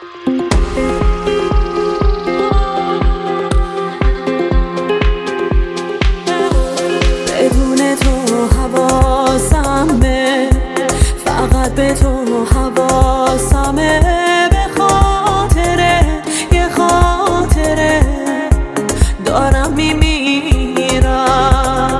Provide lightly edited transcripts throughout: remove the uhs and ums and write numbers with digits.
بدون تو حواسمه، فقط به تو حواسمه، به خاطره یه خاطره دارم میمیرم،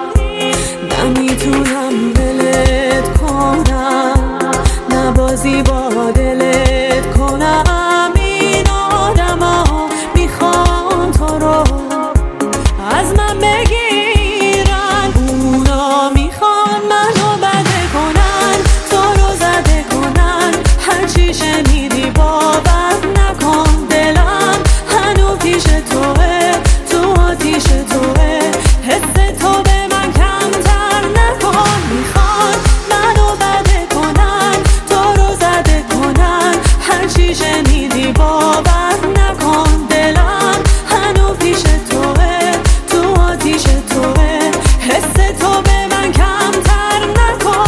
نمیتونم دلت کنم، نبازی با دلت کنم. این آدم ها میخوان تو رو از من بگیرن، اونا میخوان منو بده کنن، تو رو زده کنن. هرچی شنیدی باور نکن، دلم هنو پیش توه، تو آتیش توه، حس تو به من کمتر نکن. میخوان منو بده کنن، تو رو زده کنن. هرچی شنیدی باور نکن، دلم هنو پیش توه، تو آتیش توه، حس تو به من کمتر نکن.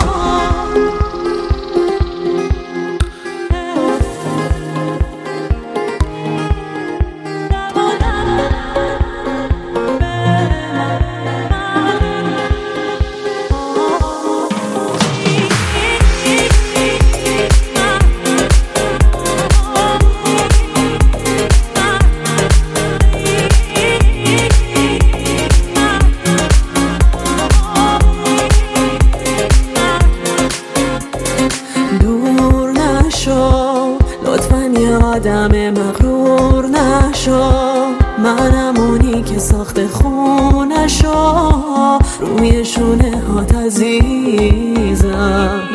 دور نشو لطفاً، یه آدم مغرور نشو، منم اونی که ساخت خونشو روی شونه هات عزیزم.